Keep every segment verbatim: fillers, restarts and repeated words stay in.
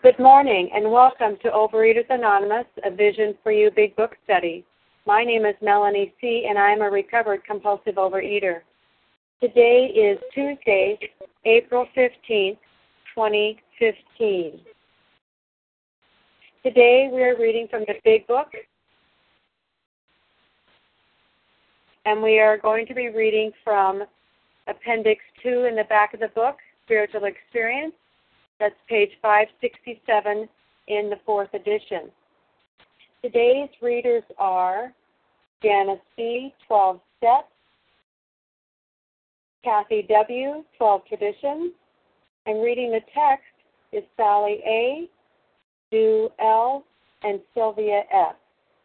Good morning and welcome to Overeaters Anonymous, a Vision for You Big Book Study. My name is Melanie C. and I am a recovered compulsive overeater. Today is Tuesday, April fifteenth, twenty fifteen. Today we are reading from the Big Book, and we are going to be reading from Appendix two in the back of the book, Spiritual Experience. That's page five sixty-seven in the fourth edition. Today's readers are Janice B., twelve Steps, Kathy W., twelve Traditions, and reading the text is Sally A., Sue L., and Sylvia S.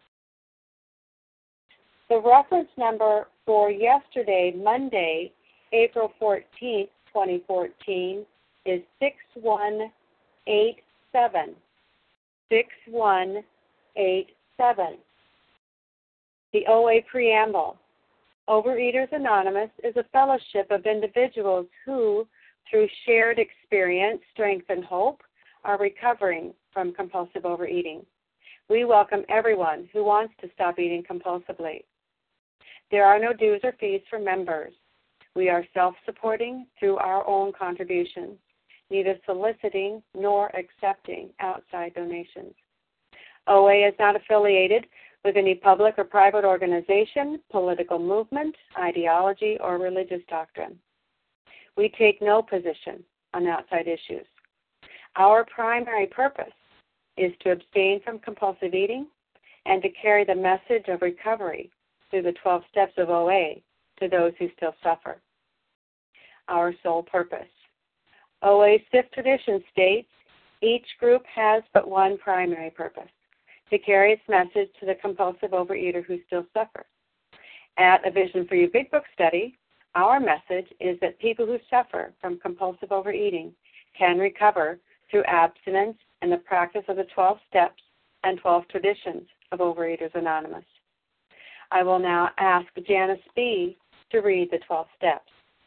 The reference number for yesterday, Monday, April fourteenth, twenty fourteen, is six one eight seven. six one eight seven. The O A Preamble. Overeaters Anonymous is a fellowship of individuals who, through shared experience, strength, and hope, are recovering from compulsive overeating. We welcome everyone who wants to stop eating compulsively. There are no dues or fees for members. We are self-supporting through our own contributions, neither soliciting nor accepting outside donations. O A is not affiliated with any public or private organization, political movement, ideology, or religious doctrine. We take no position on outside issues. Our primary purpose is to abstain from compulsive eating and to carry the message of recovery through the twelve steps of O A to those who still suffer. Our sole purpose. O A's fifth tradition states, each group has but one primary purpose, to carry its message to the compulsive overeater who still suffers. At A Vision for You Big Book Study, our message is that people who suffer from compulsive overeating can recover through abstinence and the practice of the twelve steps and twelve traditions of Overeaters Anonymous. I will now ask Janice B. to read the twelve steps.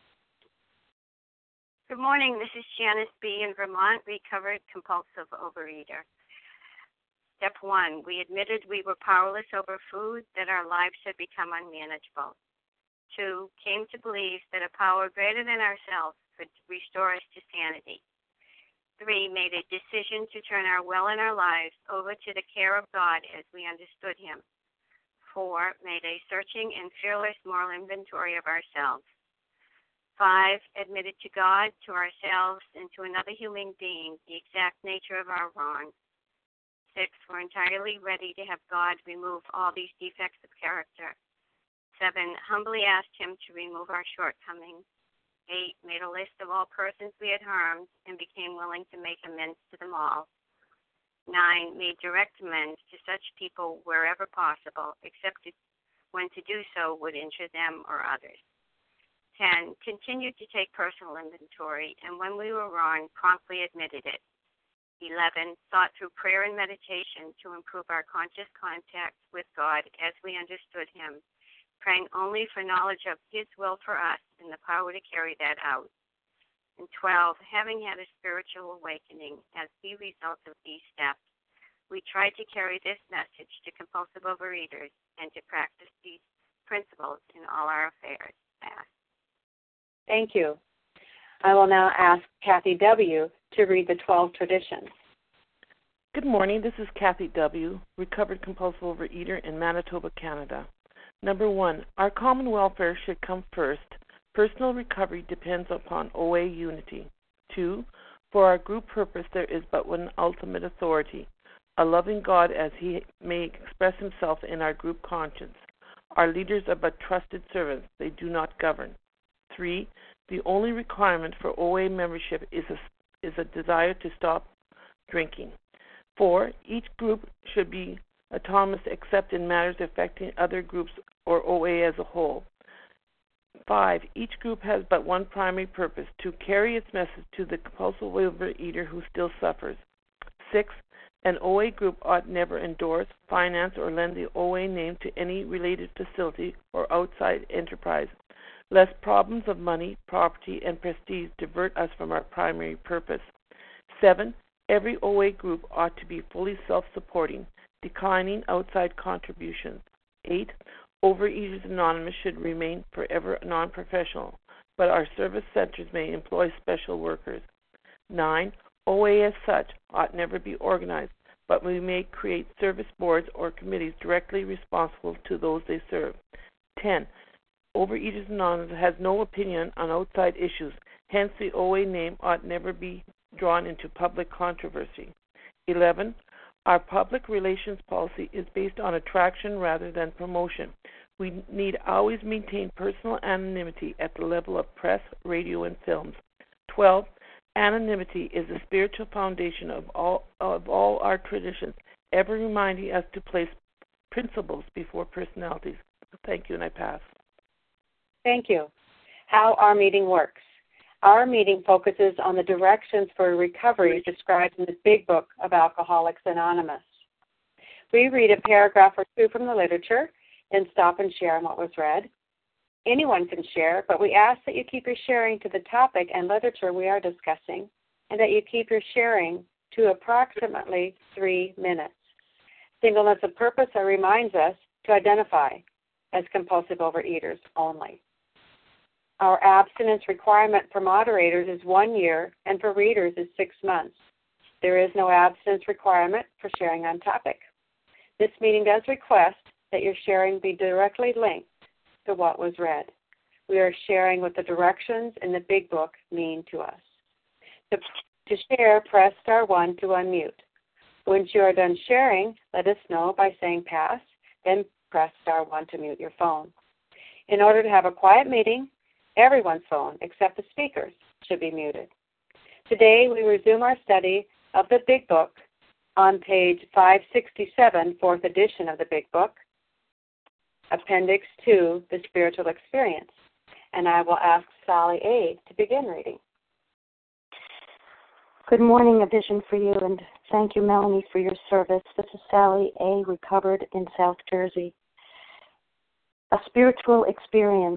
Good morning. This is Janice B. in Vermont, recovered compulsive overeater. Step one, we admitted we were powerless over food, that our lives had become unmanageable. Two, came to believe that a power greater than ourselves could restore us to sanity. Three, made a decision to turn our will and our lives over to the care of God as we understood Him. Four, made a searching and fearless moral inventory of ourselves. Five, admitted to God, to ourselves, and to another human being the exact nature of our wrong. Six, we're entirely ready to have God remove all these defects of character. Seven, humbly asked Him to remove our shortcomings. Eight, made a list of all persons we had harmed and became willing to make amends to them all. Nine, made direct amends to such people wherever possible, except when to do so would injure them or others. Ten, continued to take personal inventory, and when we were wrong, promptly admitted it. Eleven, sought through prayer and meditation to improve our conscious contact with God as we understood Him, praying only for knowledge of His will for us and the power to carry that out. And twelve, having had a spiritual awakening as the result of these steps, we tried to carry this message to compulsive overeaters and to practice these principles in all our affairs. Thank you. I will now ask Kathy W. to read the twelve traditions. Good morning. This is Kathy W., recovered compulsive overeater in Manitoba, Canada. Number one, our common welfare should come first. Personal recovery depends upon O A unity. Two, for our group purpose there is but one ultimate authority, a loving God as He may express Himself in our group conscience. Our leaders are but trusted servants. They do not govern. Three, the only requirement for O A membership is a, is a desire to stop drinking. Four, each group should be autonomous except in matters affecting other groups or O A as a whole. Five, each group has but one primary purpose, to carry its message to the compulsive overeater who still suffers. Six, an O A group ought never endorse, finance, or lend the O A name to any related facility or outside enterprise, lest problems of money, property, and prestige divert us from our primary purpose. Seven, Every O A group ought to be fully self-supporting, declining outside contributions. Eight, Overeaters Anonymous should remain forever non-professional, but our service centers may employ special workers. Nine, O A as such ought never be organized, but we may create service boards or committees directly responsible to those they serve. Ten, Overeaters Anonymous has no opinion on outside issues, hence the O A name ought never be drawn into public controversy. Eleven, our public relations policy is based on attraction rather than promotion. We need always maintain personal anonymity at the level of press, radio, and films. Twelve, anonymity is the spiritual foundation of all of all our traditions, ever reminding us to place principles before personalities. Thank you, and I pass. Thank you. How our meeting works. Our meeting focuses on the directions for recovery described in the Big Book of Alcoholics Anonymous. We read a paragraph or two from the literature and stop and share on what was read. Anyone can share, but we ask that you keep your sharing to the topic and literature we are discussing, and that you keep your sharing to approximately three minutes. Singleness of purpose reminds us to identify as compulsive overeaters only. Our abstinence requirement for moderators is one year, and for readers is six months. There is no abstinence requirement for sharing on topic. This meeting does request that your sharing be directly linked to what was read. We are sharing what the directions in the Big Book mean to us. To, to share, press star one to unmute. Once you are done sharing, let us know by saying pass, then press star one to mute your phone. In order to have a quiet meeting, everyone's phone, except the speakers, should be muted. Today, we resume our study of the Big Book on page five sixty-seven, fourth edition of the Big Book, Appendix two, The Spiritual Experience. And I will ask Sally A. to begin reading. Good morning, A Vision for You, and thank you, Melanie, for your service. This is Sally A., recovered in South Jersey. A spiritual experience.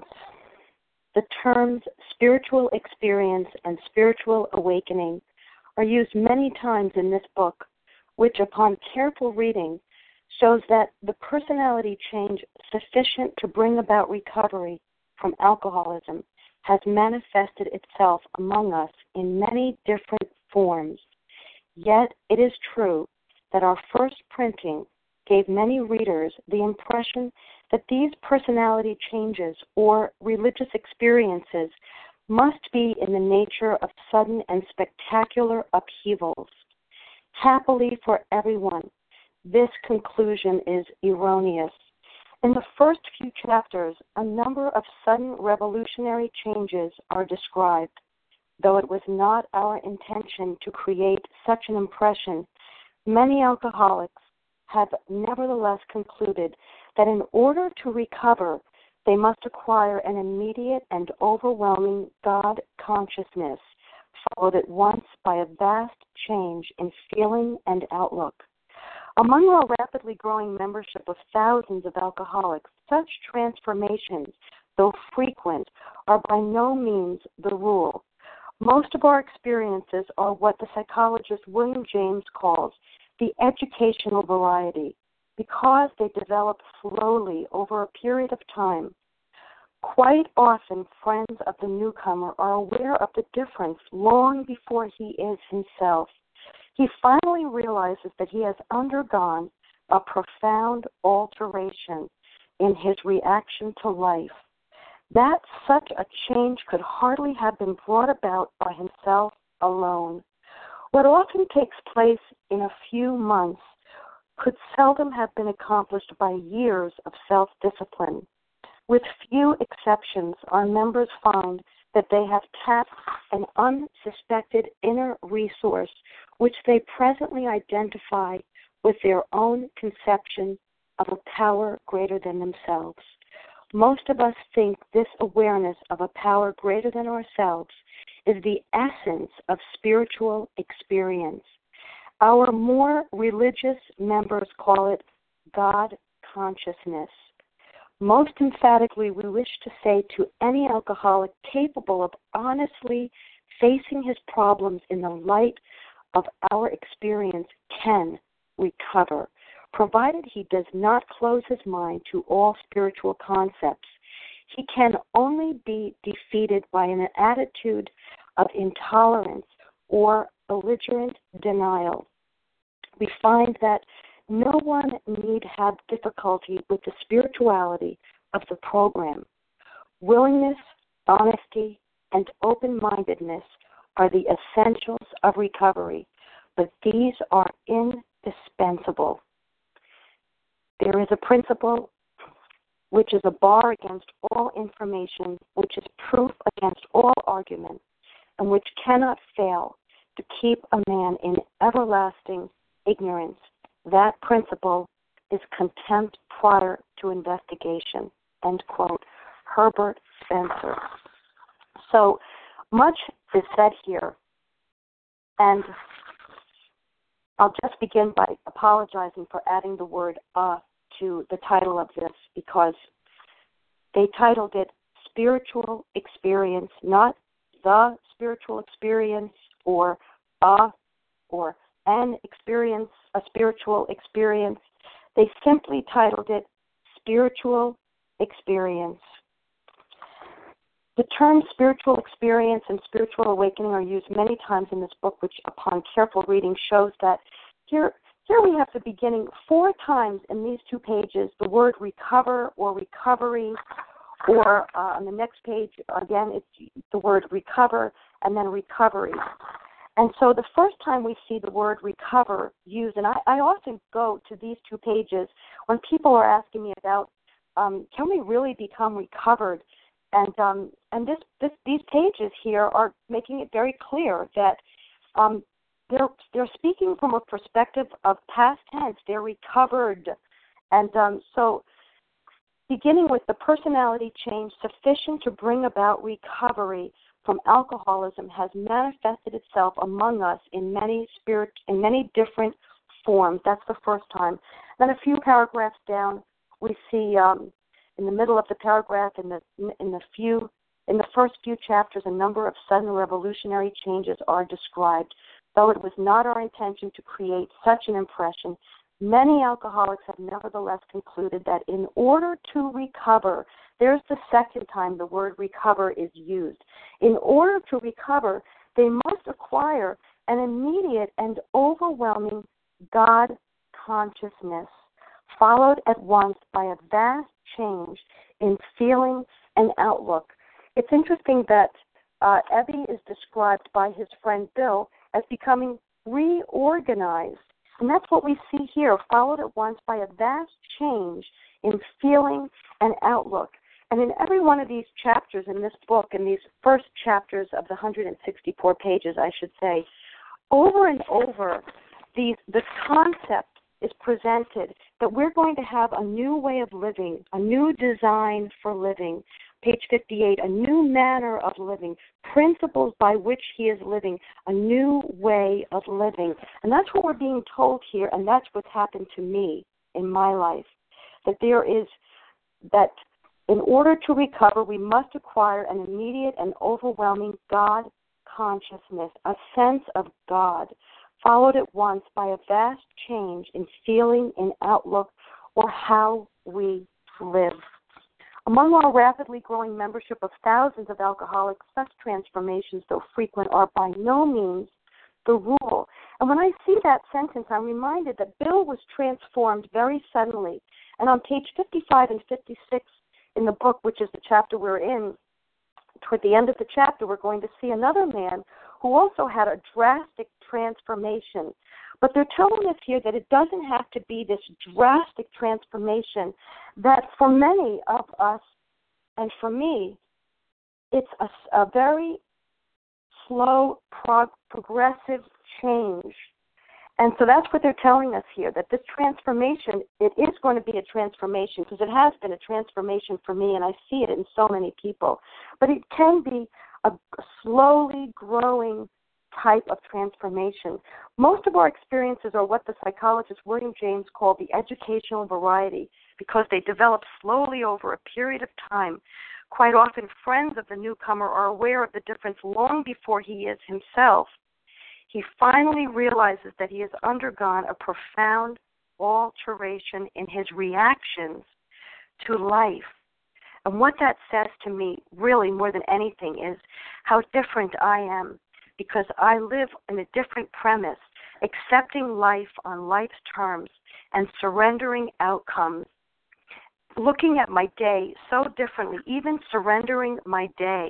The terms spiritual experience and spiritual awakening are used many times in this book, which, upon careful reading, shows that the personality change sufficient to bring about recovery from alcoholism has manifested itself among us in many different forms. Yet it is true that our first printing gave many readers the impression that these personality changes or religious experiences must be in the nature of sudden and spectacular upheavals. Happily for everyone, this conclusion is erroneous. In the first few chapters, a number of sudden revolutionary changes are described. Though it was not our intention to create such an impression, many alcoholics have nevertheless concluded that in order to recover, they must acquire an immediate and overwhelming God consciousness, followed at once by a vast change in feeling and outlook. Among our rapidly growing membership of thousands of alcoholics, such transformations, though frequent, are by no means the rule. Most of our experiences are what the psychologist William James calls the educational variety, because they develop slowly over a period of time. Quite often, friends of the newcomer are aware of the difference long before he is himself. He finally realizes that he has undergone a profound alteration in his reaction to life. That such a change could hardly have been brought about by himself alone. What often takes place in a few months could seldom have been accomplished by years of self-discipline. With few exceptions, our members find that they have tapped an unsuspected inner resource which they presently identify with their own conception of a power greater than themselves. Most of us think this awareness of a power greater than ourselves is the essence of spiritual experience. Our more religious members call it God consciousness. Most emphatically, we wish to say to any alcoholic capable of honestly facing his problems in the light of our experience can recover, provided he does not close his mind to all spiritual concepts. He can only be defeated by an attitude of intolerance or belligerent denial. We find that no one need have difficulty with the spirituality of the program. Willingness, honesty, and open-mindedness are the essentials of recovery, but these are indispensable. There is a principle which is a bar against all information, which is proof against all argument, and which cannot fail to keep a man in everlasting ignorance. That principle is contempt prior to investigation, end quote. Herbert Spencer. So much is said here, and I'll just begin by apologizing for adding the word "uh" to the title of this, because they titled it Spiritual Experience, not the spiritual experience or a or an experience, a spiritual experience. They simply titled it Spiritual Experience. The terms spiritual experience and spiritual awakening are used many times in this book, which upon careful reading shows that here Here we have the beginning four times in these two pages, the word recover or recovery, or uh, on the next page, again, it's the word recover and then recovery. And so the first time we see the word recover used, and I, I often go to these two pages when people are asking me about, um, can we really become recovered? And um, and this, this these pages here are making it very clear that um, They're they're speaking from a perspective of past tense. They're recovered. And um, so beginning with the personality change sufficient to bring about recovery from alcoholism has manifested itself among us in many spirit in many different forms. That's the first time. Then a few paragraphs down, we see um, in the middle of the paragraph, in the in the few in the first few chapters, a number of sudden revolutionary changes are described. Though it was not our intention to create such an impression, many alcoholics have nevertheless concluded that in order to recover, there's the second time the word recover is used. In order to recover, they must acquire an immediate and overwhelming God consciousness, followed at once by a vast change in feeling and outlook. It's interesting that uh, Ebby is described by his friend Bill as becoming reorganized. And that's what we see here, followed at once by a vast change in feeling and outlook. And in every one of these chapters in this book, in these first chapters of the one hundred sixty-four pages, I should say, over and over, these, this concept is presented that we're going to have a new way of living, a new design for living. Page fifty-eight, a new manner of living, principles by which he is living, a new way of living. And that's what we're being told here, and that's what's happened to me in my life, that there is, that in order to recover, we must acquire an immediate and overwhelming God consciousness, a sense of God, followed at once by a vast change in feeling, in outlook, or how we live. Among our rapidly growing membership of thousands of alcoholics, such transformations, though frequent, are by no means the rule. And when I see that sentence, I'm reminded that Bill was transformed very suddenly. And on page fifty-five and fifty-six in the book, which is the chapter we're in, toward the end of the chapter, we're going to see another man who also had a drastic transformation. But they're telling us here that it doesn't have to be this drastic transformation, that for many of us, and for me, it's a, a very slow, prog- progressive change. And so that's what they're telling us here, that this transformation, it is going to be a transformation, because it has been a transformation for me, and I see it in so many people. But it can be a slowly growing type of transformation. Most of our experiences are what the psychologist William James called the educational variety, because they develop slowly over a period of time. Quite often, friends of the newcomer are aware of the difference long before he is himself. he finally realizes that he has undergone a profound alteration in his reactions to life. And what that says to me, really more than anything, is how different I am, because I live in a different premise, accepting life on life's terms and surrendering outcomes, looking at my day so differently, even surrendering my day.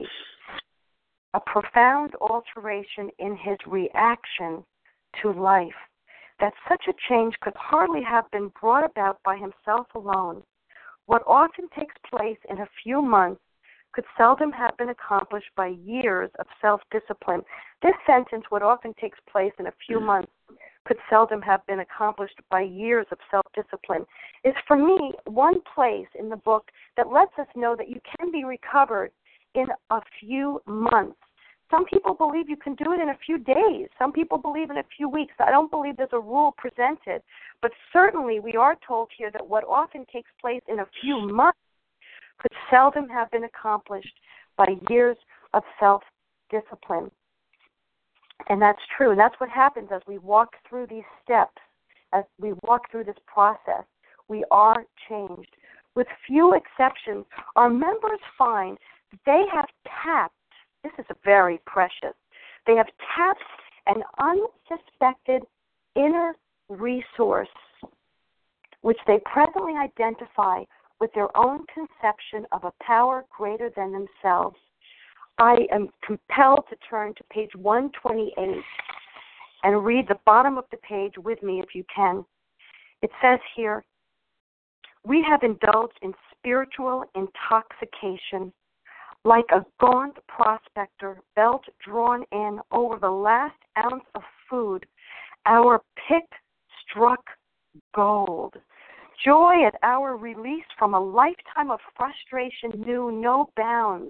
A profound alteration in his reaction to life. That such a change could hardly have been brought about by himself alone. What often takes place in a few months could seldom have been accomplished by years of self-discipline. This sentence, what often takes place in a few months, could seldom have been accomplished by years of self-discipline, is for me one place in the book that lets us know that you can be recovered in a few months. Some people believe you can do it in a few days. Some people believe in a few weeks. I don't believe there's a rule presented. But certainly we are told here that what often takes place in a few months could seldom have been accomplished by years of self-discipline. And that's true. And that's what happens as we walk through these steps, as we walk through this process. We are changed. With few exceptions, our members find that they have tapped, this is very precious, they have tapped an unsuspected inner resource which they presently identify with their own conception of a power greater than themselves. I am compelled to turn to page one twenty-eight and read the bottom of the page with me if you can. It says here, we have indulged in spiritual intoxication like a gaunt prospector, belt drawn in over the last ounce of food. Our pick struck gold. Joy at our release from a lifetime of frustration knew no bounds.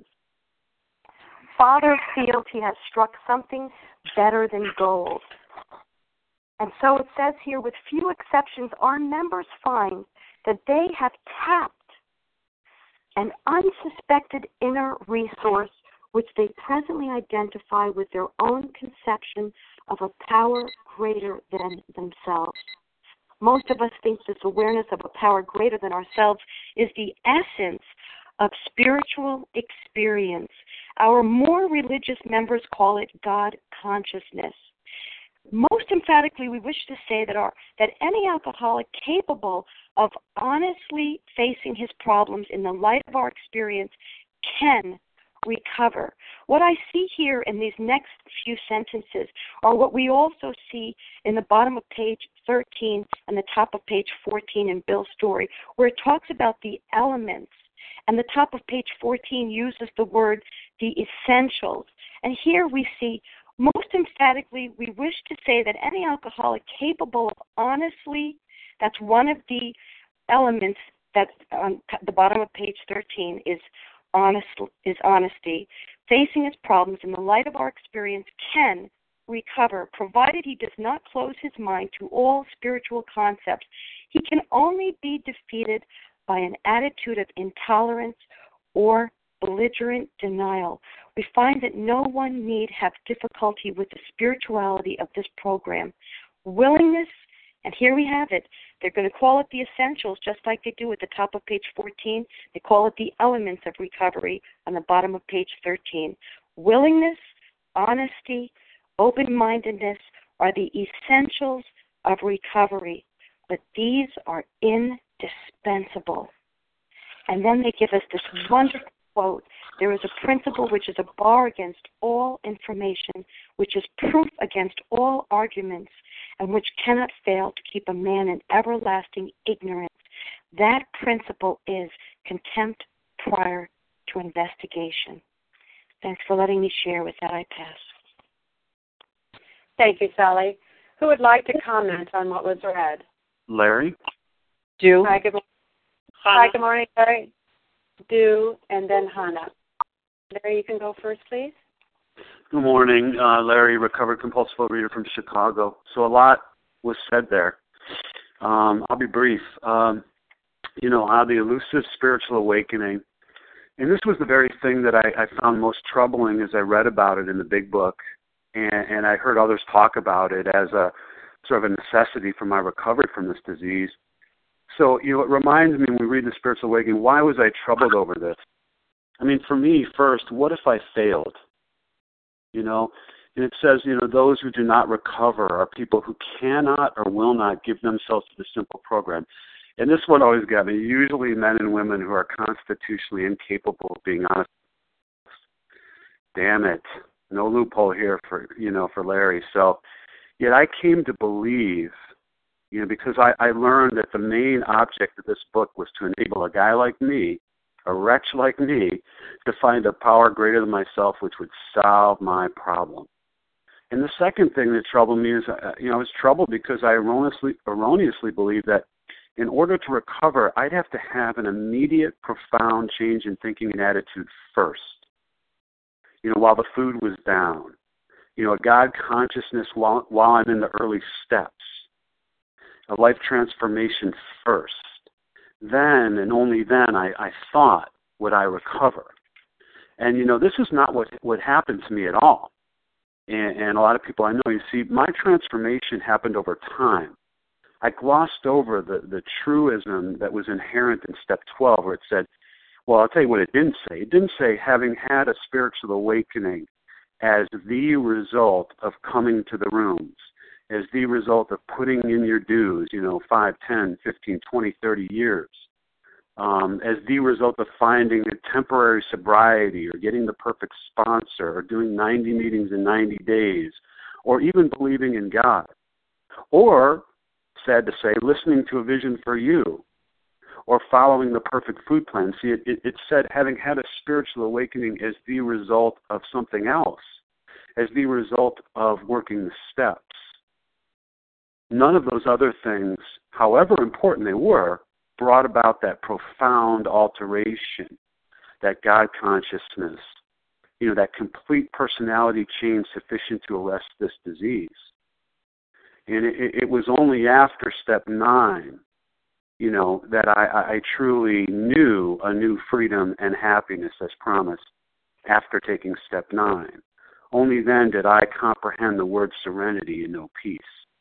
Father feels he has struck something better than gold. And so it says here, with few exceptions, our members find that they have tapped an unsuspected inner resource which they presently identify with their own conception of a power greater than themselves. Most of us think this awareness of a power greater than ourselves is the essence of spiritual experience. Our more religious members call it God consciousness. Most emphatically, we wish to say that our that any alcoholic capable of honestly facing his problems in the light of our experience can recover. What I see here in these next few sentences are what we also see in the bottom of page thirteen and the top of page fourteen in Bill's story, where it talks about the elements. And the top of page fourteen uses the word the essentials. And here we see, most emphatically, we wish to say that any alcoholic capable of honestly, that's one of the elements that on the bottom of page thirteen is honest, is honesty, facing his problems in the light of our experience can recover, provided he does not close his mind to all spiritual concepts. He can only be defeated by an attitude of intolerance or belligerent denial. We find that no one need have difficulty with the spirituality of this program. Willingness, and here we have it. They're going to call it the essentials, just like they do at the top of page fourteen. They call it the elements of recovery on the bottom of page thirteen. Willingness, honesty, open-mindedness are the essentials of recovery, but these are indispensable. And then they give us this wonderful quote. There is a principle which is a bar against all information, which is proof against all arguments, and which cannot fail to keep a man in everlasting ignorance. That principle is contempt prior to investigation. Thanks for letting me share. With that, I pass. Thank you, Sally. Who would like to comment on what was read? Larry? Do. Hi, good morning. Hi, good morning, Larry. Do, and then Hannah. Larry, you can go first, please. Good morning. Uh, Larry, recovered compulsive overeater from Chicago. So a lot was said there. Um, I'll be brief. Um, you know, how the elusive spiritual awakening, and this was the very thing that I, I found most troubling as I read about it in the big book, and, and I heard others talk about it as a sort of a necessity for my recovery from this disease. So, you know, it reminds me when we read the Spiritual Awakening, why was I troubled over this? I mean, for me, first, what if I failed? You know, and it says, you know, those who do not recover are people who cannot or will not give themselves to the simple program. And this one always got me. Usually men and women who are constitutionally incapable of being honest. Damn it. No loophole here for, you know, for Larry. So, yet I came to believe, you know, because I, I learned that the main object of this book was to enable a guy like me, a wretch like me, to find a power greater than myself which would solve my problem. And the second thing that troubled me is, uh, you know, I was troubled because I erroneously, erroneously believed that in order to recover, I'd have to have an immediate, profound change in thinking and attitude first, you know, while the food was down. You know, a God consciousness while, while I'm in the early steps, a life transformation first. Then and only then I, I thought would I recover. And, you know, this is not what, what happened to me at all. And, and a lot of people I know, you see, my transformation happened over time. I glossed over the, the truism that was inherent in step twelve, where it said, well, I'll tell you what it didn't say. It didn't say having had a spiritual awakening as the result of coming to the rooms, as the result of putting in your dues, you know, five, ten, fifteen, twenty, thirty years, um, as the result of finding a temporary sobriety or getting the perfect sponsor or doing ninety meetings in ninety days, or even believing in God, or, sad to say, listening to a vision for you, or following the perfect food plan. See, it, it, it said having had a spiritual awakening as the result of something else, as the result of working the steps. None of those other things, however important they were, brought about that profound alteration, that God consciousness, you know, that complete personality change sufficient to arrest this disease. And it, it was only after step nine, you know, that I, I truly knew a new freedom and happiness as promised after taking step nine. Only then did I comprehend the word serenity and know peace.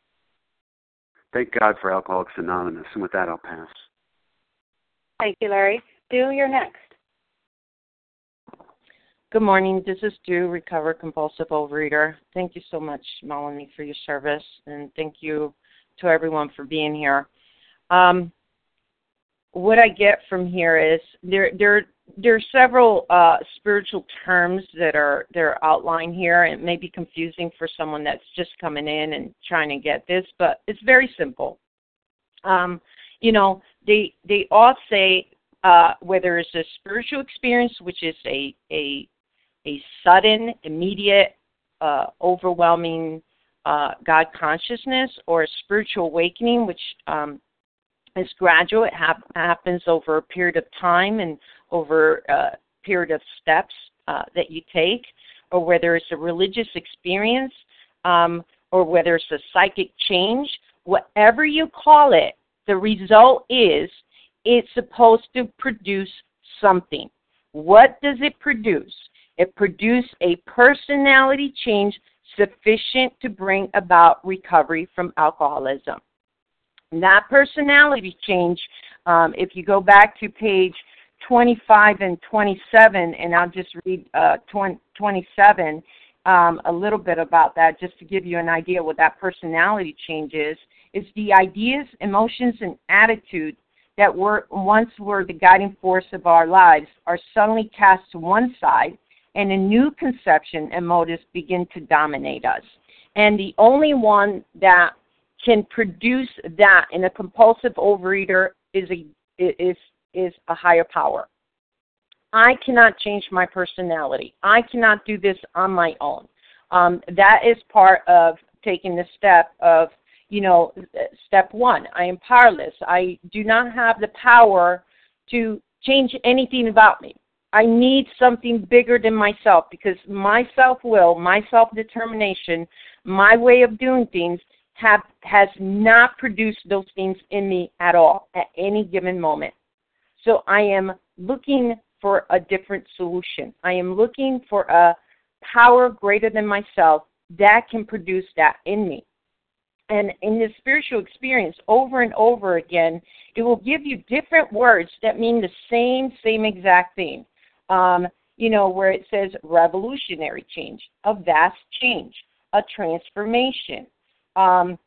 Thank God for Alcoholics Anonymous. And with that, I'll pass. Thank you, Larry. Drew, you're next. Good morning. This is Drew, recovered compulsive overeater. Thank you so much, Melanie, for your service, and thank you to everyone for being here. Um, what I get from here is there there there are several uh, spiritual terms that are that are outlined here. It may be confusing for someone that's just coming in and trying to get this, but it's very simple. Um, you know, they they all say uh, whether it's a spiritual experience, which is a a a sudden, immediate, uh, overwhelming uh, God consciousness, or a spiritual awakening, which um, is gradual. It hap- happens over a period of time and over a period of steps uh, that you take, or whether it's a religious experience, um, or whether it's a psychic change. Whatever you call it, the result is it's supposed to produce something. What does it produce? It produced a personality change sufficient to bring about recovery from alcoholism. And that personality change, um, if you go back to page twenty-five and twenty-seven, and I'll just read uh, twenty, twenty-seven, um, a little bit about that, just to give you an idea what that personality change is, is the ideas, emotions, and attitudes that were once were the guiding force of our lives are suddenly cast to one side, and a new conception and motives begin to dominate us. And the only one that can produce that in a compulsive overeater is a is is a higher power. I cannot change my personality. I cannot do this on my own. Um, that is part of taking the step of, you know, step one. I am powerless. I do not have the power to change anything about me. I need something bigger than myself, because my self-will, my self-determination, my way of doing things have has not produced those things in me at all at any given moment. So I am looking for a different solution. I am looking for a power greater than myself that can produce that in me. And in this spiritual experience, over and over again, it will give you different words that mean the same, same exact thing. Um, you know, where it says revolutionary change, a vast change, a transformation. Um,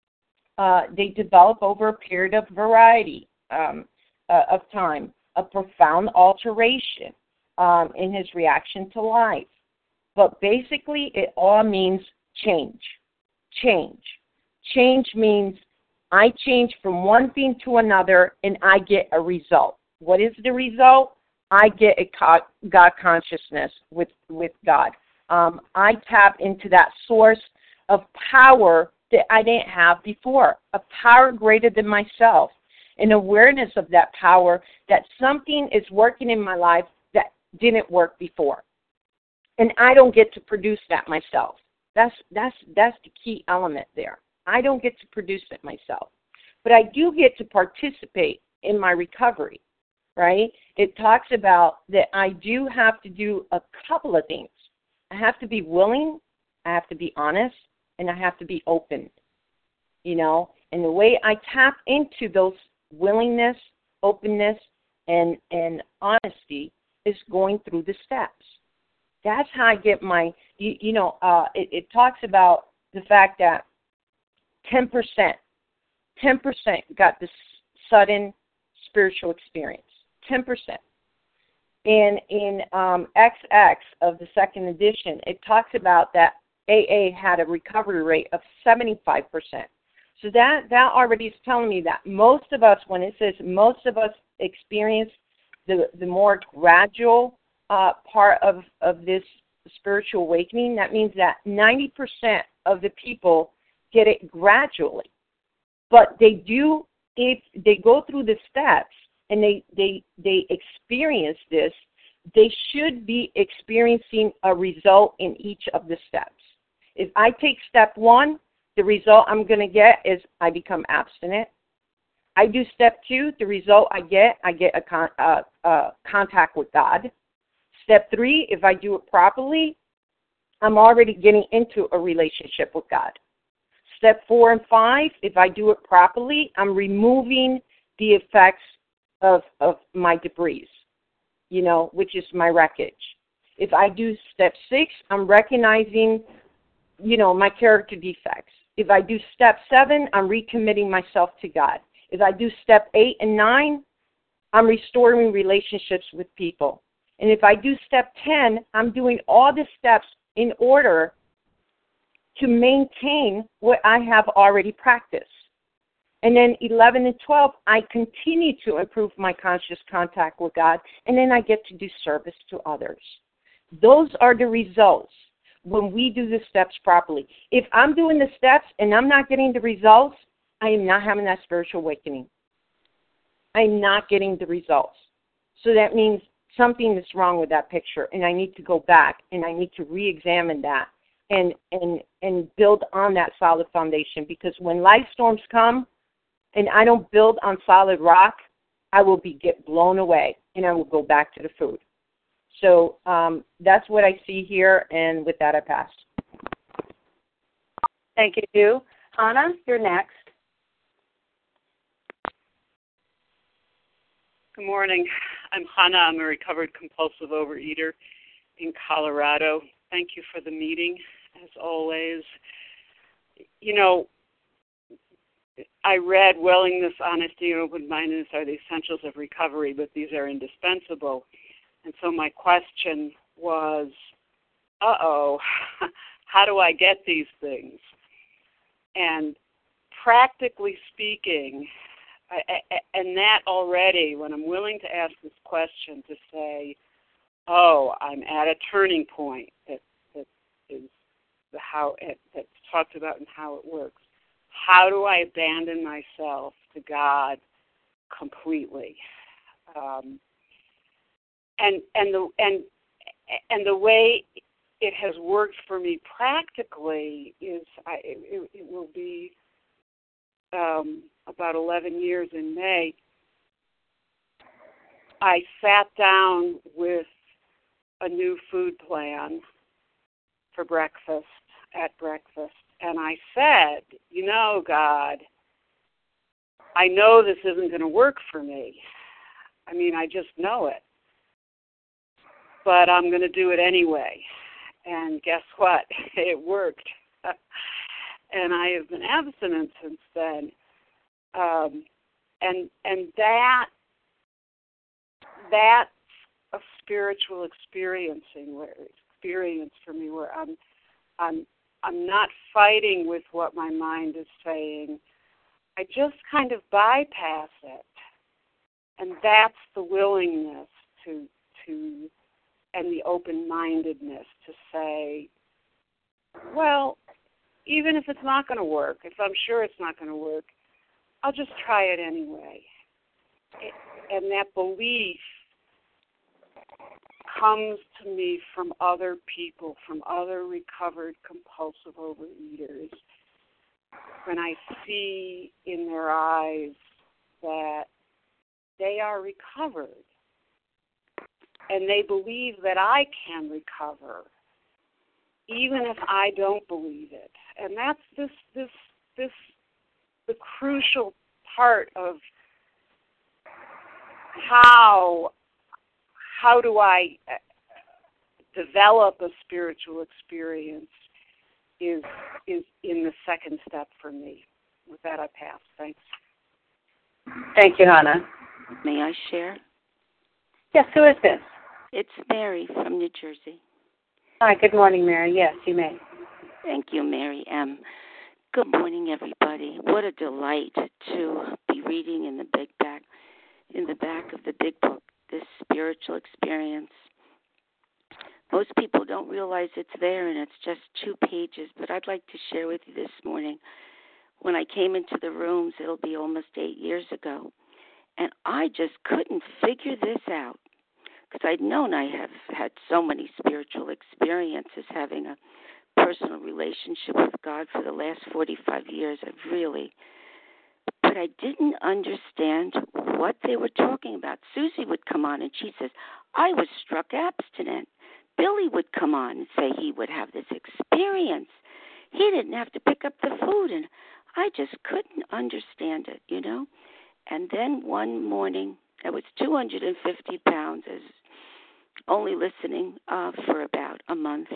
uh, they develop over a period of variety um, uh, of time, a profound alteration um, in his reaction to life. But basically, it all means change, change. Change means I change from one thing to another, and I get a result. What is the result? I get a God consciousness with, with God. Um, I tap into that source of power that I didn't have before, a power greater than myself, an awareness of that power that something is working in my life that didn't work before. And I don't get to produce that myself. That's, that's, that's the key element there. I don't get to produce it myself. But I do get to participate in my recovery, right? It talks about that I do have to do a couple of things. I have to be willing, I have to be honest, and I have to be open, you know? And the way I tap into those willingness, openness, and, and honesty is going through the steps. That's how I get my, you, you know, uh, it, it talks about the fact that ten percent, ten percent got this sudden spiritual experience, ten percent. And in um, X X of the second edition, it talks about that A A had a recovery rate of seventy-five percent. So that, that already is telling me that most of us, when it says most of us experience the, the more gradual uh, part of, of this spiritual awakening, that means that ninety percent of the people get it gradually. But they do, if they go through the steps and they, they, they experience this, they should be experiencing a result in each of the steps. If I take step one, the result I'm going to get is I become abstinent. I do step two, the result I get, I get a con, uh, uh, contact with God. Step three, if I do it properly, I'm already getting into a relationship with God. Step four and five, if I do it properly, I'm removing the effects of, of my debris, you know, which is my wreckage. If I do step six, I'm recognizing, you know, my character defects. If I do step seven, I'm recommitting myself to God. If I do step eight and nine, I'm restoring relationships with people. And if I do step ten, I'm doing all the steps in order to maintain what I have already practiced. And then eleven and twelve, I continue to improve my conscious contact with God, and then I get to do service to others. Those are the results when we do the steps properly. If I'm doing the steps and I'm not getting the results, I am not having that spiritual awakening. I'm not getting the results. So that means something is wrong with that picture, and I need to go back and I need to re-examine that and and and build on that solid foundation, because when life storms come and I don't build on solid rock, I will be get blown away and I will go back to the food. So um, that's what I see here, and with that I pass. Thank you. Hannah, you're next. Good morning. I'm Hannah. I'm a recovered compulsive overeater in Colorado. Thank you for the meeting, as always. You know, I read willingness, honesty, and open-mindedness are the essentials of recovery, but these are indispensable. And so my question was, uh-oh, how do I get these things? And practically speaking, I, I, and that already, when I'm willing to ask this question, to say, oh, I'm at a turning point that, that is the how it, that's talked about and how it works. How do I abandon myself to God completely? Um, and and the and and the way it has worked for me practically is I, it, it will be um, about eleven years in May. I sat down with a new food plan for breakfast. at breakfast, and I said, you know, God, I know this isn't going to work for me. I mean, I just know it. But I'm going to do it anyway. And guess what? It worked. And I have been abstinent since then. Um, and and that that's a spiritual experiencing where experience for me where I'm I'm I'm not fighting with what my mind is saying. I just kind of bypass it. And that's the willingness to to and the open-mindedness to say, well, even if it's not going to work, if I'm sure it's not going to work, I'll just try it anyway. And that belief comes to me from other people, from other recovered compulsive overeaters. When I see in their eyes that they are recovered, and they believe that I can recover, even if I don't believe it. And that's this this this the crucial part of how how do I develop a spiritual experience is is in the second step for me. With that, I pass. Thanks. Thank you, Hannah. May I share? Yes, who is this? It's Mary from New Jersey. Hi, good morning, Mary. Yes, you may. Thank you, Mary M. Good morning, everybody. What a delight to be reading in the big back, in the back of the big book, this spiritual experience. Most people don't realize it's there, and it's just two pages, but I'd like to share with you this morning. When I came into the rooms, it'll be almost eight years ago, and I just couldn't figure this out. Because I'd known I have had so many spiritual experiences, having a personal relationship with God for the last forty-five years. I've really, but I didn't understand what they were talking about. Susie would come on and she says, I was struck abstinent. Billy would come on and say he would have this experience. He didn't have to pick up the food, and I just couldn't understand it, you know. And then one morning, I was two hundred fifty pounds, as only listening uh, for about a month.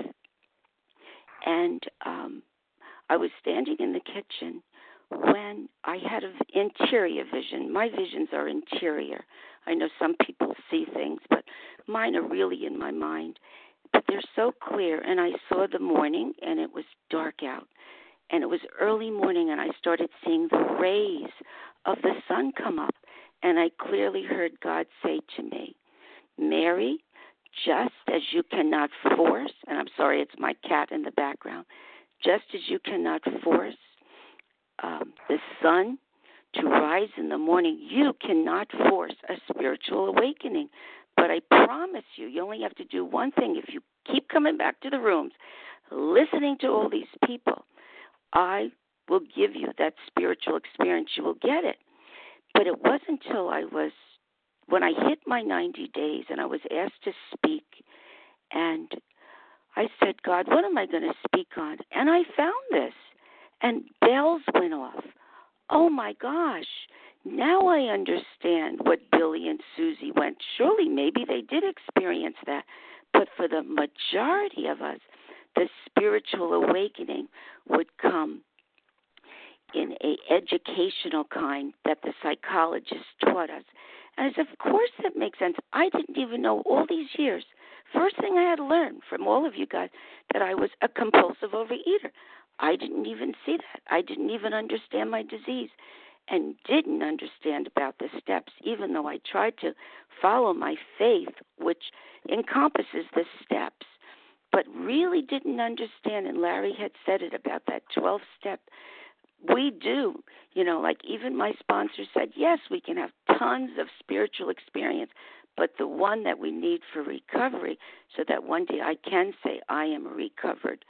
And um, I was standing in the kitchen when I had an interior vision. My visions are interior. I know some people see things, but mine are really in my mind. But they're so clear, and I saw the morning, and it was dark out. And it was early morning, and I started seeing the rays of the sun come up. And I clearly heard God say to me, Mary, just as you cannot force, and I'm sorry, it's my cat in the background, just as you cannot force um, the sun to rise in the morning, you cannot force a spiritual awakening. But I promise you, you only have to do one thing. If you keep coming back to the rooms, listening to all these people, I will give you that spiritual experience. You will get it. But it wasn't until I was, when I hit my ninety days and I was asked to speak, and I said, God, what am I going to speak on? And I found this, and bells went off. Oh, my gosh. Now I understand what Billy and Susie went. Surely maybe they did experience that. But for the majority of us, the spiritual awakening would come in a educational kind that the psychologists taught us. And I said, of course that makes sense. I didn't even know all these years. First thing I had to learn from all of you guys, that I was a compulsive overeater. I didn't even see that. I didn't even understand my disease and didn't understand about the steps, even though I tried to follow my faith, which encompasses the steps, but really didn't understand. And Larry had said it about that twelve-step. We do, you know, like even my sponsor said, yes, we can have tons of spiritual experience, but the one that we need for recovery, so that one day I can say I am a recovered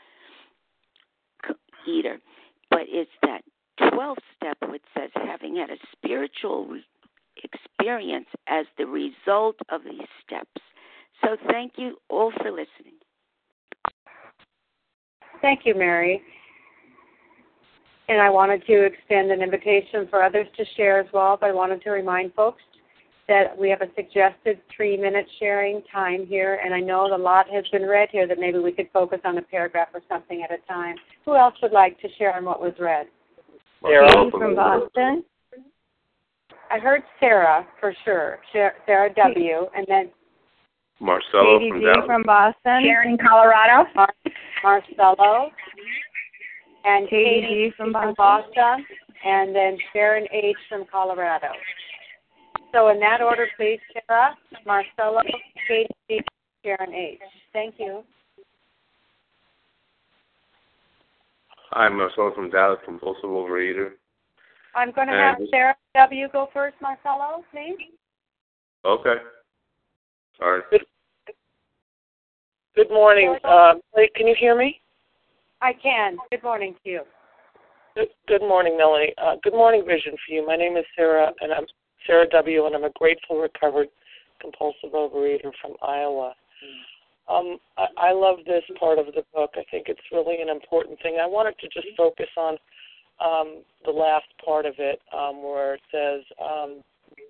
eater, but it's that twelfth step which says having had a spiritual re- experience as the result of these steps. So thank you all for listening. Thank you, Mary. And I wanted to extend an invitation for others to share as well, but I wanted to remind folks that we have a suggested three-minute sharing time here, and I know a lot has been read here that maybe we could focus on a paragraph or something at a time. Who else would like to share on what was read? Sarah from Boston. I heard Sarah for sure, Sarah W., and then Marcelo Katie from G. Dallas. from Boston. Sharon in Colorado. Mar- Marcelo, and Katie Katie G. from from Boston. Boston, and then Sharon H. from Colorado. So in that order, please, Sarah, Marcelo, Katie G., Sharon H. Thank you. Hi, Marcelo from Dallas, compulsive overeater. I'm going to And have this- Sarah W. go first, Marcelo, please. Okay. Sorry. Good, good morning. Uh, wait, can you hear me? I can. Good morning to you. Good, good morning, Melanie. Uh, good morning, Vision for you. My name is Sarah, and I'm Sarah W., and I'm a grateful, recovered, compulsive overeater from Iowa. Um, I, I love this part of the book. I think it's really an important thing. I wanted to just focus on um, the last part of it, um, where it says um,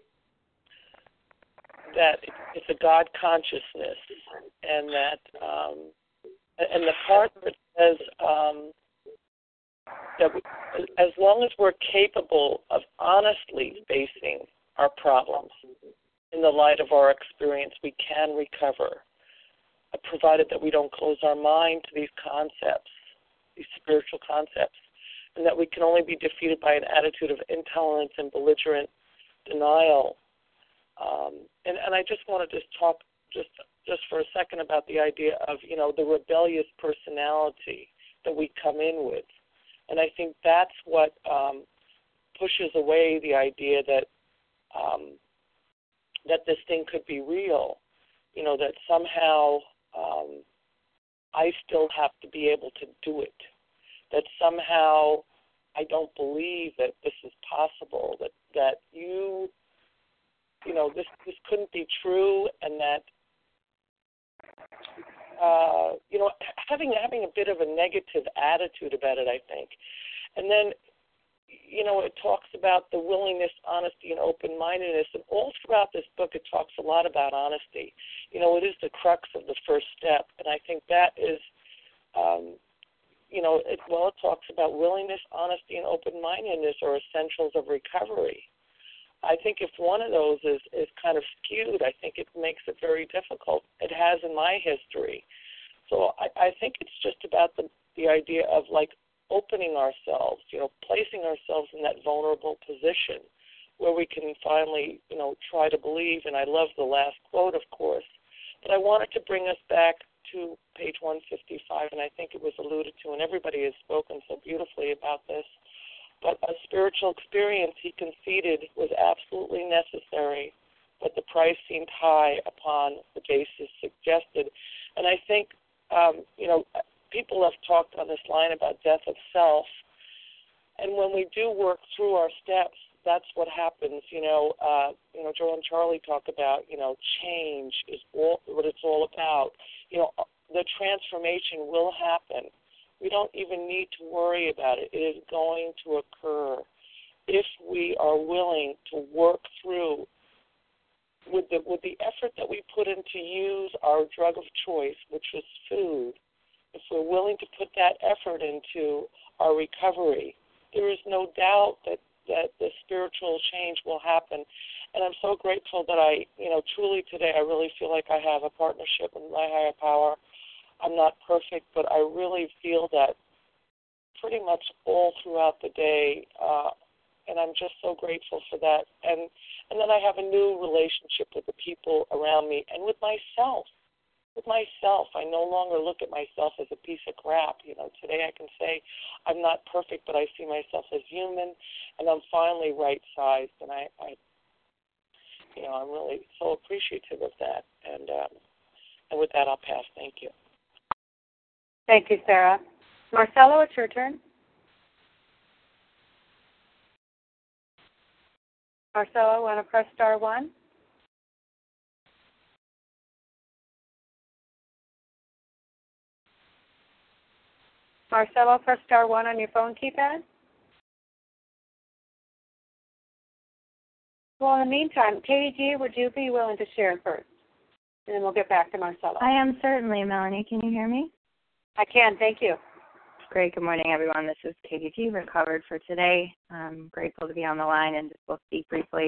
that it's a God consciousness, and that um, and the part that says um, that we, as long as we're capable of honestly facing our problems in the light of our experience, we can recover, provided that we don't close our mind to these concepts, these spiritual concepts, and that we can only be defeated by an attitude of intolerance and belligerent denial. Um, and, and I just want to just talk just just for a second about the idea of, you know, the rebellious personality that we come in with. And I think that's what um, pushes away the idea that um, that this thing could be real, you know, that somehow um, I still have to be able to do it, that somehow I don't believe that this is possible, that, that you, you know, this, this couldn't be true, and that, uh, you know, having having a bit of a negative attitude about it, I think. And then, you know, it talks about the willingness, honesty, and open-mindedness. And all throughout this book, it talks a lot about honesty. You know, it is the crux of the first step. And I think that is, um, you know, it, well, it talks about willingness, honesty, and open-mindedness are essentials of recovery. I think if one of those is, is kind of skewed, I think it makes it very difficult. It has in my history. So I, I think it's just about the, the idea of, like, opening ourselves, you know, placing ourselves in that vulnerable position where we can finally, you know, try to believe. And I love the last quote, of course. But I wanted to bring us back to page one fifty-five, and I think it was alluded to, and everybody has spoken so beautifully about this. But a spiritual experience, he conceded, was absolutely necessary, but the price seemed high upon the basis suggested. And I think, um, you know, people have talked on this line about death of self, and when we do work through our steps, that's what happens. You know, uh, you know, Joe and Charlie talk about, you know, change is all, what it's all about. You know, the transformation will happen. We don't even need to worry about it. It is going to occur if we are willing to work through with the with the effort that we put in to use our drug of choice, which was food. If we're willing to put that effort into our recovery, there is no doubt that, that the spiritual change will happen. And I'm so grateful that I, you know, truly today I really feel like I have a partnership with my higher power. I'm not perfect, but I really feel that pretty much all throughout the day, uh, and I'm just so grateful for that. And, and then I have a new relationship with the people around me and with myself. With myself, I no longer look at myself as a piece of crap. You know, today I can say I'm not perfect, but I see myself as human, and I'm finally right-sized. And I, I you know, I'm really so appreciative of that. And um, and with that, I'll pass. Thank you. Thank you, Sarah. Marcelo, it's your turn. Marcelo, want to press star one? Marcelo, press star one on your phone keypad. Well, in the meantime, Katie G, would you be willing to share first? And then we'll get back to Marcelo. I am certainly, Melanie. Can you hear me? I can, thank you. Great. Good morning, everyone. This is Katie G, recovered for today. I'm grateful to be on the line and just will speak briefly.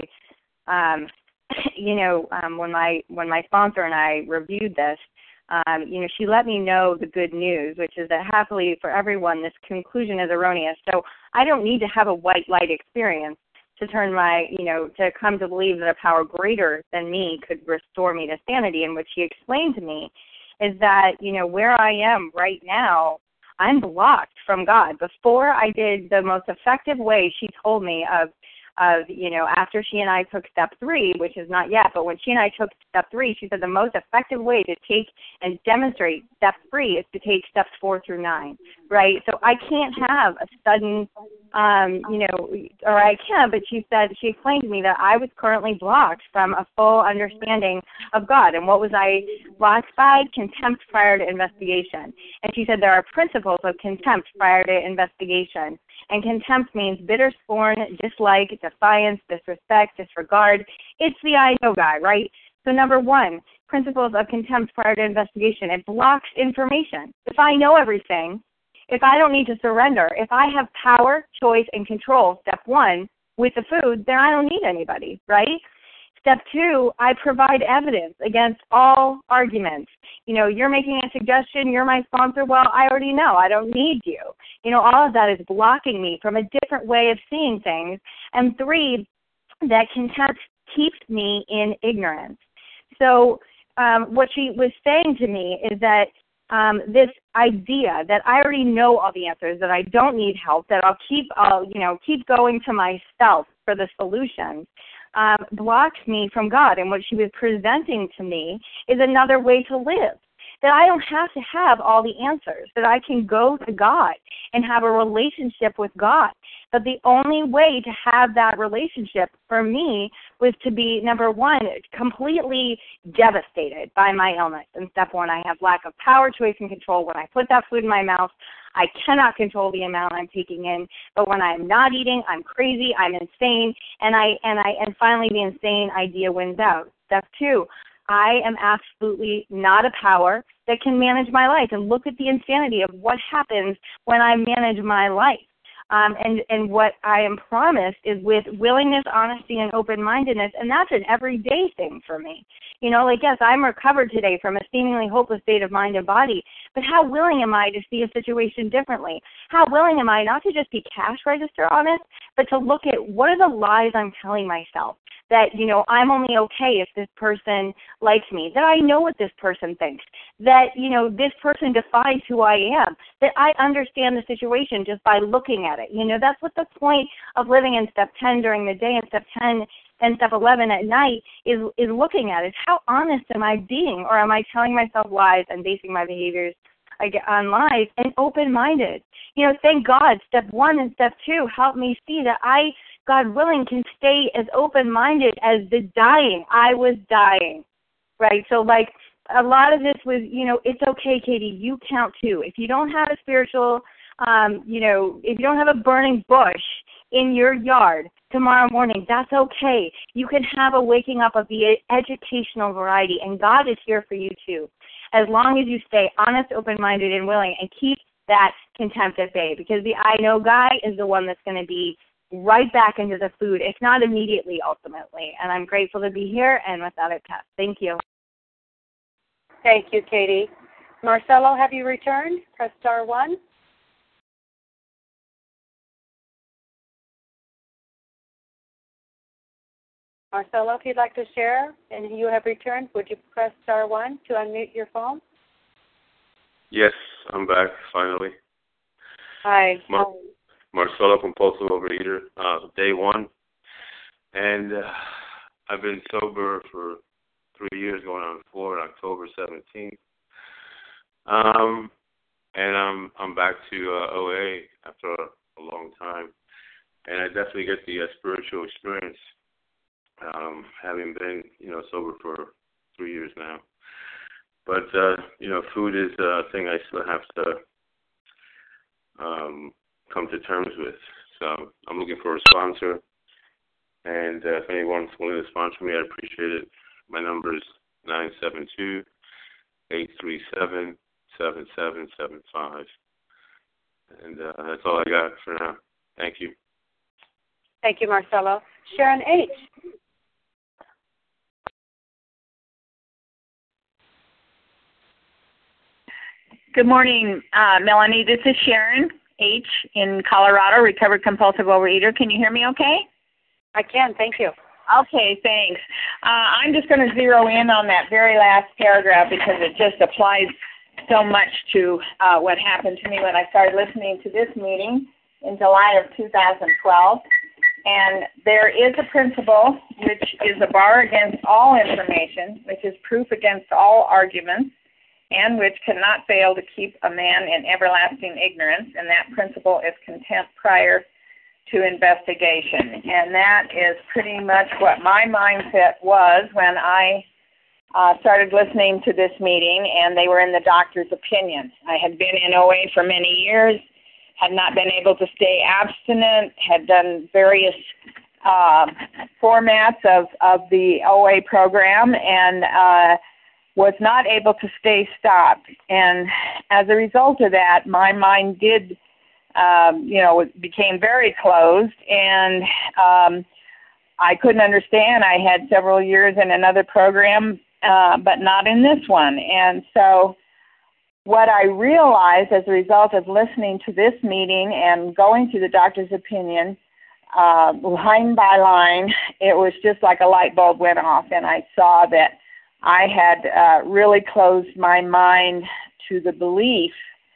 Um, you know, um, when my when my sponsor and I reviewed this, um, you know, she let me know the good news, which is that happily for everyone, this conclusion is erroneous. So I don't need to have a white light experience to turn my, you know, to come to believe that a power greater than me could restore me to sanity. And what she explained to me is that, you know, where I am right now, I'm blocked from God. Before I did the most effective way she told me of, of, you know, after she and I took step three, which is not yet, but when she and I took step three, she said the most effective way to take and demonstrate step three is to take steps four through nine, right? So I can't have a sudden, um, you know, or I can, but she said, she explained to me that I was currently blocked from a full understanding of God. And what was I blocked by? Contempt prior to investigation. And she said there are principles of contempt prior to investigation. And contempt means bitter scorn, dislike, defiance, disrespect, disregard. It's the I know guy, right? So number one, principles of contempt prior to investigation. It blocks information. If I know everything, if I don't need to surrender, if I have power, choice, and control, step one, with the food, then I don't need anybody, right? Step two, I provide evidence against all arguments. You know, you're making a suggestion, you're my sponsor, well, I already know, I don't need you. You know, all of that is blocking me from a different way of seeing things. And three, that contempt keeps me in ignorance. So um, what she was saying to me is that um, this idea that I already know all the answers, that I don't need help, that I'll keep, I'll, you know, keep going to myself for the solutions, um, blocks me from God. And what she was presenting to me is another way to live, that I don't have to have all the answers, that I can go to God and have a relationship with God. But the only way to have that relationship for me was to be, number one, completely devastated by my illness. And step one, I have lack of power, choice, and control. When I put that food in my mouth, I cannot control the amount I'm taking in. But when I'm not eating, I'm crazy, I'm insane, and I and I and finally the insane idea wins out. Step two, I am absolutely not a power that can manage my life. And look at the insanity of what happens when I manage my life. Um, and, and what I am promised is with willingness, honesty, and open-mindedness, and that's an everyday thing for me. You know, like, yes, I'm recovered today from a seemingly hopeless state of mind and body, but how willing am I to see a situation differently? How willing am I not to just be cash register honest, but to look at what are the lies I'm telling myself? That, you know, I'm only okay if this person likes me, that I know what this person thinks, that, you know, this person defines who I am, that I understand the situation just by looking at it. You know, that's what the point of living in step ten during the day and step ten and step eleven at night is, is looking at, is how honest am I being, or am I telling myself lies and basing my behaviors on lies, and open-minded. You know, thank God, step one and step two helped me see that I, God willing, can stay as open-minded as the dying. I was dying, right? So, like, a lot of this was, you know, it's okay, Katie, you count too. If you don't have a spiritual, um, you know, if you don't have a burning bush in your yard tomorrow morning, that's okay. You can have a waking up of the educational variety, and God is here for you too, as long as you stay honest, open-minded, and willing, and keep that contempt at bay, because the I know guy is the one that's going to be right back into the food, if not immediately, ultimately. And I'm grateful to be here, and with that, I pass. Thank you. Thank you, Katie. Marcelo, have you returned? Press star one. Marcelo, if you'd like to share and you have returned, would you press star one to unmute your phone? Yes, I'm back finally. Hi. Mar- Marcelo, compulsive overeater, uh, day one. And uh, I've been sober for three years, going on four, October seventeenth. Um, and I'm I'm back to uh, O A after a, a long time. And I definitely get the uh, spiritual experience, um, having been, you know, sober for three years now. But, uh, you know, food is a thing I still have to um, come to terms with. So I'm looking for a sponsor, and uh, if anyone's willing to sponsor me, I'd appreciate it. My number is nine seven two, eight three seven, seven seven seven five. And uh, that's all I got for now. Thank you. Thank you, Marcelo. Sharon H. Good morning, uh, Melanie. This is Sharon H. in Colorado, recovered compulsive overeater. Can you hear me okay? I can. Thank you. Okay, thanks. Uh, I'm just going to zero in on that very last paragraph because it just applies so much to uh, what happened to me when I started listening to this meeting in July of two thousand twelve. And there is a principle which is a bar against all information, which is proof against all arguments, and which cannot fail to keep a man in everlasting ignorance, and that principle is contempt prior to investigation. And that is pretty much what my mindset was when I uh, started listening to this meeting, and they were in the doctor's opinion. I had been in O A for many years, had not been able to stay abstinent, had done various uh, formats of, of the O A program, and uh, was not able to stay stopped. And as a result of that, my mind did, um, you know, became very closed, and um, I couldn't understand. I had several years in another program, uh, but not in this one. And so what I realized as a result of listening to this meeting and going through the doctor's opinion, uh, line by line, it was just like a light bulb went off, and I saw that I had uh, really closed my mind to the belief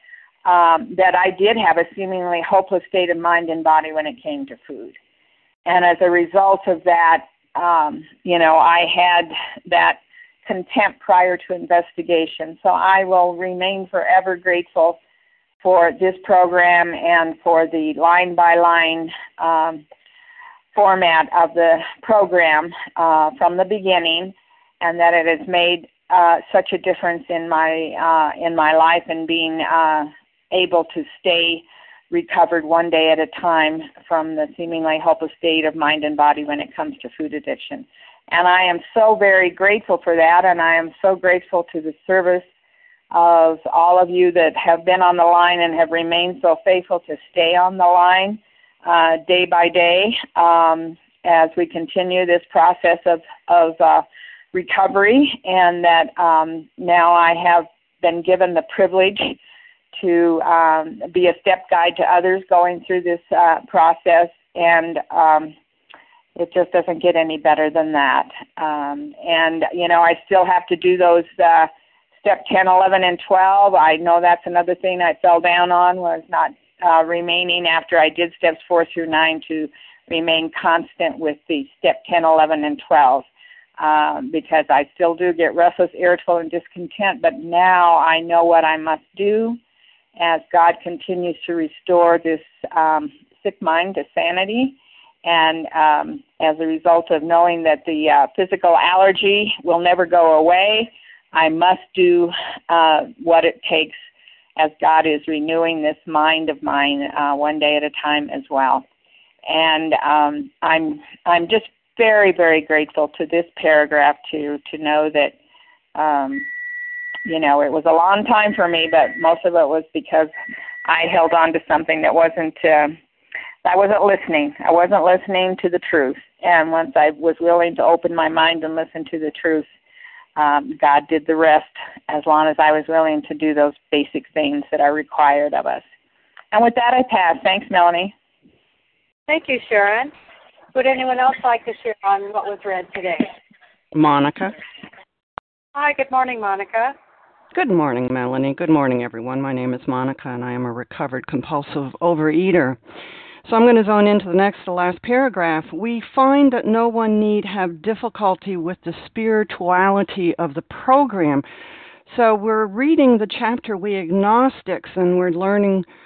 um, that I did have a seemingly hopeless state of mind and body when it came to food. And as a result of that, um, you know, I had that contempt prior to investigation. So I will remain forever grateful for this program and for the line-by-line um, format of the program uh, from the beginning, and that it has made uh, such a difference in my uh, in my life and being uh, able to stay recovered one day at a time from the seemingly hopeless state of mind and body when it comes to food addiction. And I am so very grateful for that, and I am so grateful to the service of all of you that have been on the line and have remained so faithful to stay on the line uh, day by day um, as we continue this process of, of uh, recovery, and that um, now I have been given the privilege to um, be a step guide to others going through this uh, process, and um, it just doesn't get any better than that. Um, and, you know, I still have to do those uh, step ten, eleven, and twelve. I know that's another thing I fell down on, was not uh, remaining after I did steps four through nine to remain constant with the step ten, eleven, and twelve. Um, because I still do get restless, irritable, and discontent, but now I know what I must do as God continues to restore this um, sick mind to sanity. And um, as a result of knowing that the uh, physical allergy will never go away, I must do uh, what it takes as God is renewing this mind of mine uh, one day at a time as well. And um, I'm I'm just very, very grateful to this paragraph to to know that, um, you know, it was a long time for me, but most of it was because I held on to something that wasn't, uh, I wasn't listening. I wasn't listening to the truth. And once I was willing to open my mind and listen to the truth, um, God did the rest as long as I was willing to do those basic things that are required of us. And with that, I pass. Thanks, Melanie. Thank you, Sharon. Would anyone else like to share on what was read today? Monica. Hi, good morning, Monica. Good morning, Melanie. Good morning, everyone. My name is Monica, and I am a recovered compulsive overeater. So I'm going to zone into the next to last paragraph. We find that no one need have difficulty with the spirituality of the program. So we're reading the chapter, We Agnostics, and we're learning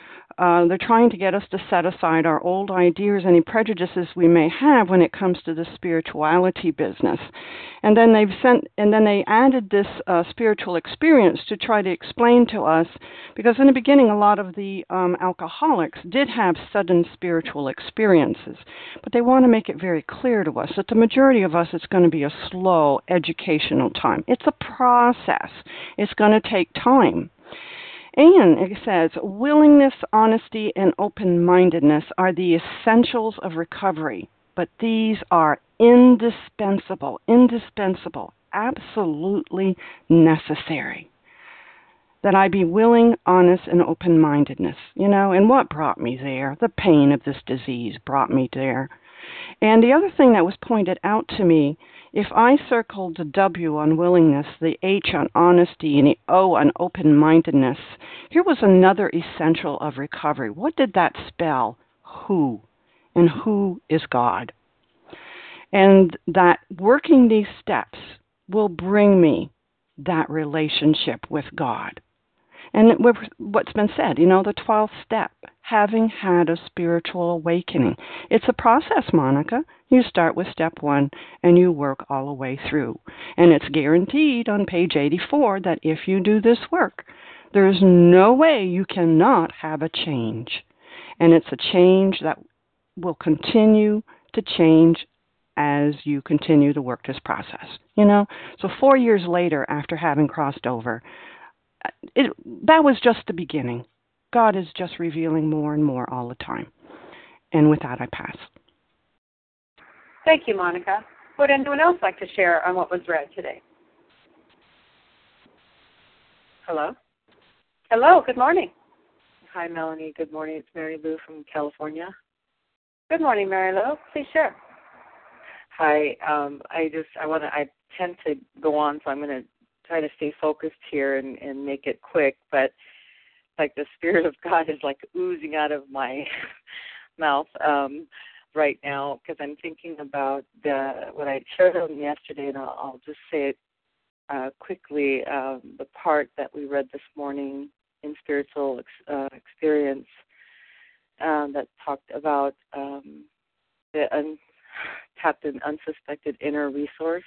uh, they're trying to get us to set aside our old ideas, any prejudices we may have when it comes to the spirituality business. And then they've sent, and then they added this uh, spiritual experience to try to explain to us, because in the beginning, a lot of the um, alcoholics did have sudden spiritual experiences, but they want to make it very clear to us that the majority of us, it's going to be a slow educational time. It's a process. It's going to take time. And it says, willingness, honesty, and open-mindedness are the essentials of recovery, but these are indispensable, indispensable, absolutely necessary. That I be willing, honest, and open-mindedness. You know, and what brought me there? The pain of this disease brought me there. And the other thing that was pointed out to me, if I circled the W on willingness, the H on honesty, and the O on open-mindedness, here was another essential of recovery. What did that spell? Who? And who is God? And that working these steps will bring me that relationship with God. And what's been said, you know, the twelfth step, having had a spiritual awakening. It's a process, Monica. You start with step one and you work all the way through. And it's guaranteed on page eighty-four that if you do this work, there's no way you cannot have a change. And it's a change that will continue to change as you continue to work this process. You know, so four years later, after having crossed over, It, that was just the beginning. God is just revealing more and more all the time. And with that, I pass. Thank you, Monica. Would anyone else like to share on what was read today? Hello? Hello, good morning. Hi, Melanie. Good morning. It's Mary Lou from California. Good morning, Mary Lou. Please share. Hi. Um, I just, I want to, I tend to go on, so I'm going to try to stay focused here and, and make it quick, but like the Spirit of God is like oozing out of my mouth um, right now, because I'm thinking about the what I shared on yesterday, and I'll, I'll just say it uh, quickly, um, the part that we read this morning in Spiritual uh, Experience um, that talked about um, the untapped and unsuspected inner resource.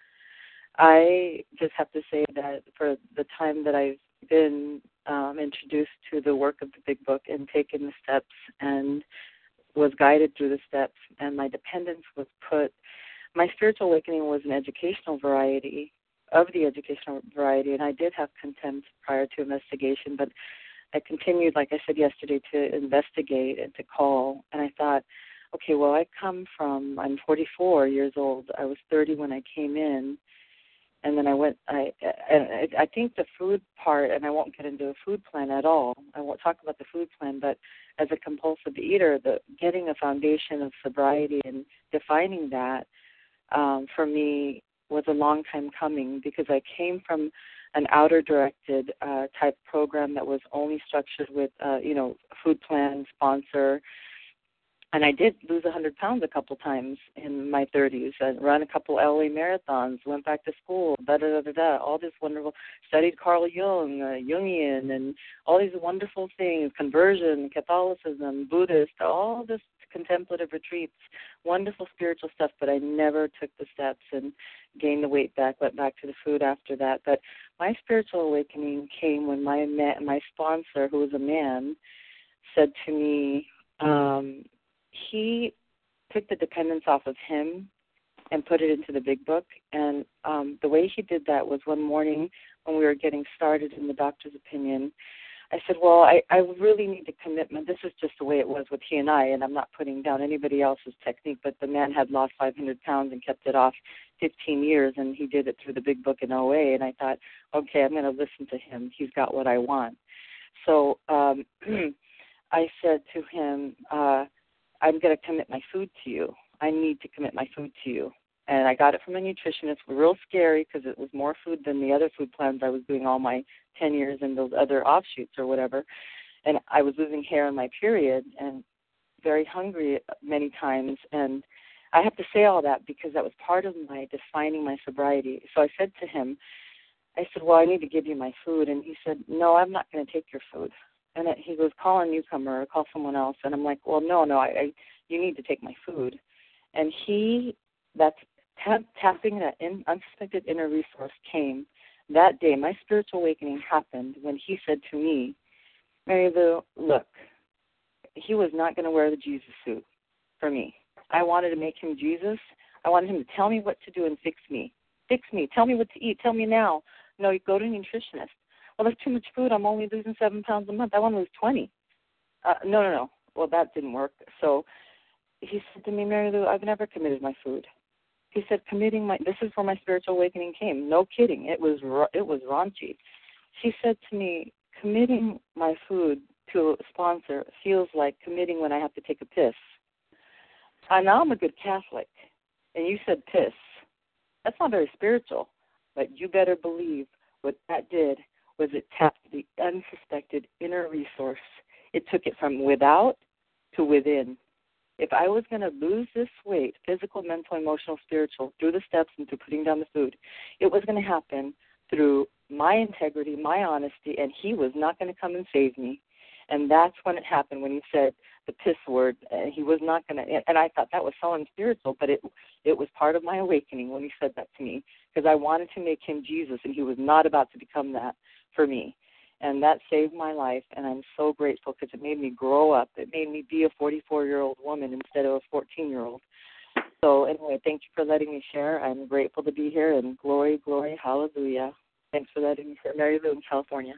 I just have to say that for the time that I've been um, introduced to the work of the Big Book and taken the steps and was guided through the steps, and my dependence was put, my spiritual awakening was an educational variety, of the educational variety, and I did have contempt prior to investigation, but I continued, like I said yesterday, to investigate and to call, and I thought, okay, well, I come from, I'm forty-four years old. I was thirty when I came in. And then I went, I, I I think the food part, and I won't get into a food plan at all. I won't talk about the food plan, but as a compulsive eater, the getting a foundation of sobriety and defining that um, for me was a long time coming, because I came from an outer-directed uh, type program that was only structured with, uh, you know, food plan, sponsor. And I did lose one hundred pounds a couple times in my thirties. I ran a couple L A marathons, went back to school, da-da-da-da-da, all this wonderful, studied Carl Jung, uh, Jungian, and all these wonderful things, conversion, Catholicism, Buddhist, all this contemplative retreats, wonderful spiritual stuff, but I never took the steps and gained the weight back, went back to the food after that. But my spiritual awakening came when my ma- my sponsor, who was a man, said to me, um, he took the dependence off of him and put it into the Big Book. And um, the way he did that was one morning when we were getting started in the doctor's opinion, I said, well, I, I really need a commitment. This is just the way it was with he and I, and I'm not putting down anybody else's technique, but the man had lost five hundred pounds and kept it off fifteen years, and he did it through the Big Book in O A, and I thought, okay, I'm going to listen to him. He's got what I want. So um, I said to him, uh, I'm going to commit my food to you. I need to commit my food to you. And I got it from a nutritionist. Real scary, because it was more food than the other food plans I was doing all my ten years in those other offshoots or whatever. And I was losing hair in my period and very hungry many times. And I have to say all that because that was part of my defining my sobriety. So I said to him, I said, well, I need to give you my food. And he said, no, I'm not going to take your food. And it, he goes, call a newcomer or call someone else. And I'm like, well, no, no, I, I you need to take my food. And he, that's tap, tapping that in, unsuspected inner resource came that day. My spiritual awakening happened when he said to me, Mary Lou, look, he was not going to wear the Jesus suit for me. I wanted to make him Jesus. I wanted him to tell me what to do and fix me. Fix me. Tell me what to eat. Tell me now. No, you go to a nutritionist. Well, there's too much food. I'm only losing seven pounds a month. I want to lose twenty. Uh, no, no, no. Well, that didn't work. So he said to me, Mary Lou, I've never committed my food. He said, committing my, this is where my spiritual awakening came. No kidding. It was, it was raunchy. He said to me, committing my food to a sponsor feels like committing when I have to take a piss. Uh, now I'm a good Catholic, and you said piss. That's not very spiritual, but you better believe what that did was it tapped the unsuspected inner resource. It took it from without to within. If I was going to lose this weight, physical, mental, emotional, spiritual, through the steps and through putting down the food, it was going to happen through my integrity, my honesty, and he was not going to come and save me. And that's when it happened, when he said the piss word. Uh, he was not going to, and I thought that was so unspiritual, but it it was part of my awakening when he said that to me, because I wanted to make him Jesus, and he was not about to become that for me. And that saved my life, and I'm so grateful because it made me grow up. It made me be a forty-four-year-old woman instead of a fourteen-year-old. So anyway, thank you for letting me share. I'm grateful to be here, and glory, glory, hallelujah. Thanks for letting me share. Mary Lou in California.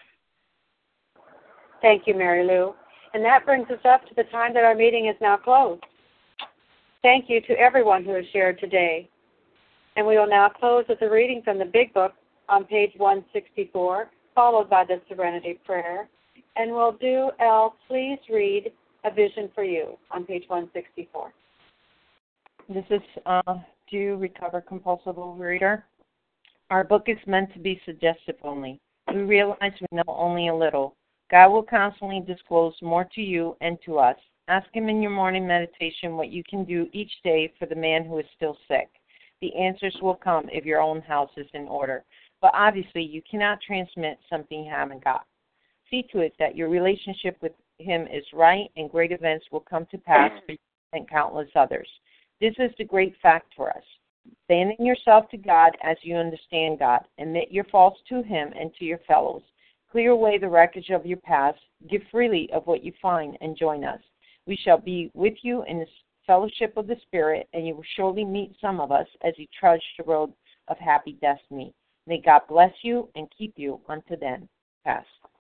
Thank you, Mary Lou. And that brings us up to the time that our meeting is now closed. Thank you to everyone who has shared today. And we will now close with a reading from the Big Book on page one sixty-four, followed by the Serenity Prayer. And we'll do, Elle, please read A Vision for You on page one sixty-four. This is uh, to Recover Compulsive Overeater. Our book is meant to be suggestive only. We realize we know only a little. God will constantly disclose more to you and to us. Ask him in your morning meditation what you can do each day for the man who is still sick. The answers will come if your own house is in order. But obviously, you cannot transmit something you haven't got. See to it that your relationship with him is right, and great events will come to pass for you and countless others. This is the great fact for us. Abandon yourself to God as you understand God. Admit your faults to him and to your fellows. Clear away the wreckage of your past. Give freely of what you find and join us. We shall be with you in the fellowship of the Spirit, and you will surely meet some of us as you trudge the road of happy destiny. May God bless you and keep you unto then. Pass.